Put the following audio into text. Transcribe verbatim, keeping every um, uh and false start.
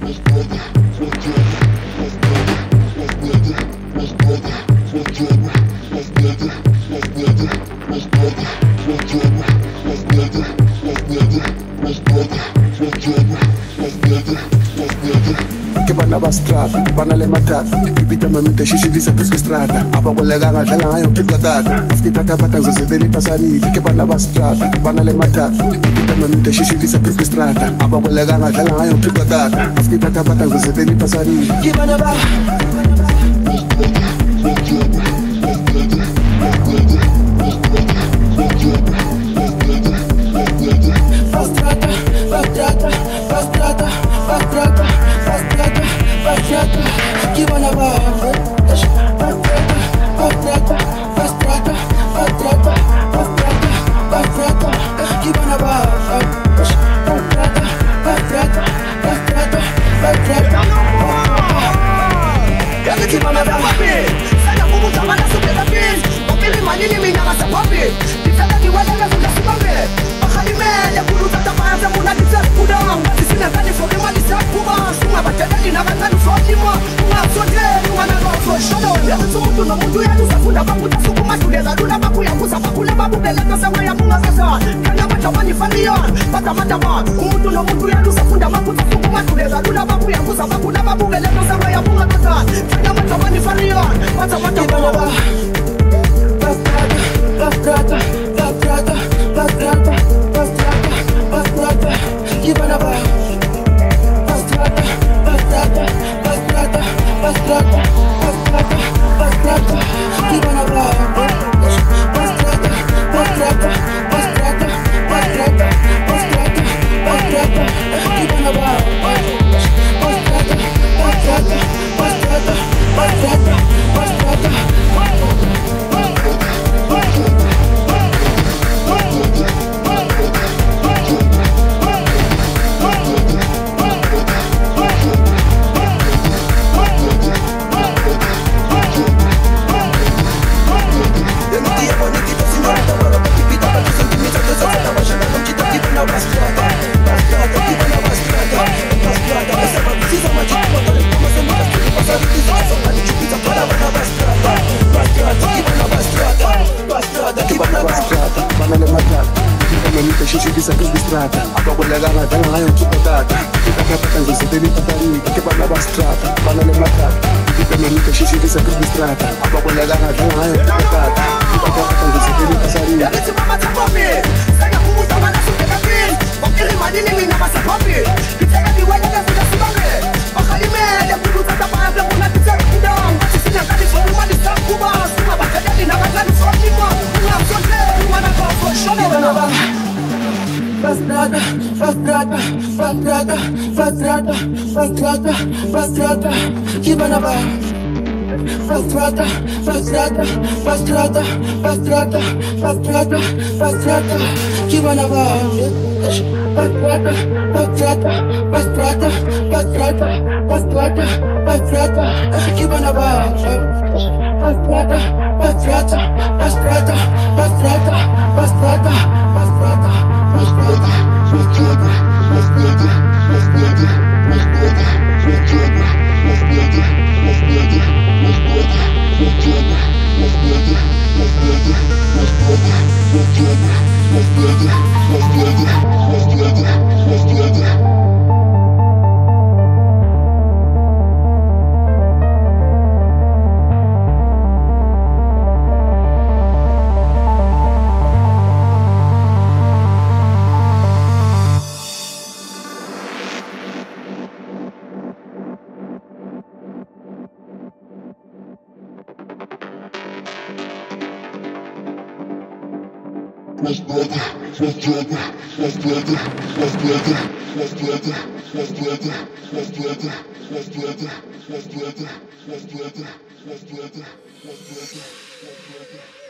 Che vanno a strada, vanno alle matate, ripetamente ci si dice per strada, a poco le gare della hai un tipo data, afti tata batanza se devi passare, che vanno a strada, vanno alle matate, ripetamente ci si dice per strada, a poco le gare della hai un tipo data, afti tata batanza se devi passare, che vanno a Fastrata, fastrata, fastrata, fastrata, fastrata, fastrata, chi va a fare? Fastrata, fastrata, fastrata, fastrata, fastrata, fastrata, chi va a fare? Fastrata, fastrata, fastrata, fastrata, fastrata, chi va a fare? Sai la puta mala sobre la piel, porque le manili mi nada se papi, dice que igual la suya se papi. Halimele kuluta tabanza muna dizas kuda Sisina kani foke mali sa kuba Suma bachadali na kangani fotima Uma sote, uma na rofo shono Ya mtu no mtu ya nusa kunda bakuta suku masuleza Luna baku ya musa bakule babu beleta Sama ya munga sasa Kanya bacha wani famion Pata matama Umutu no mtu ya nusa kunda bakuta suku masuleza Luna baku ya musa bakule babu beleta Sama ya munga sasa Kanya bacha wani famion Pata matama Fastrata, fastrata, fastrata, fastrata, fastrata, fastrata, chi va a fare? Fastrata, fastrata, fastrata, fastrata, fastrata, fastrata, chi va a fare? Fastrata, fastrata, fastrata, fastrata, fastrata, fastrata, chi va a fare? Fastrata, fastrata, fastrata, fastrata, fastrata, ci si disa per strada, a poco le gare della hai un tipo data, che da capatanza se devi passare, che vanno a strada, vanno alle matate, dipendente ci si disa per strada, a poco le gare della hai un tipo data, che da capatanza se devi passare. Ya bici mama ta papi, saya kumuta mana sudah kapil, pakir mani ni mina masa papi, kita kan diwajib dan sudah sebagai, makali mele kudu tata pada muna kita kudang, sisi yang tadi baru mandi tak kubas, semua baca jadi nak kan sorti mah, muna sorti, mana kau sorti. Fastrata, fastrata, fastrata, fastrata, fastrata, fastrata, chi va a fare? Fastrata, fastrata, fastrata, fastrata, fastrata, fastrata, chi va a fare? Fastrata, fastrata, fastrata, fastrata, fastrata, fastrata, chi va a fare? Fastrata, fastrata, fastrata, fastrata, fastrata, fastrata. Fastrata, fastrata, fastrata, fastrata, fastrata, fastrata, fastrata, fastrata, fastrata, fastrata, fastrata, fastrata, fastrata, fastrata, fastrata, fastrata, fastrata, fastrata. Fastrata, fastrata, fastrata, fastrata, fastrata, fastrata, fastrata, fastrata, fastrata, fastrata, fastrata, fastrata, fastrata.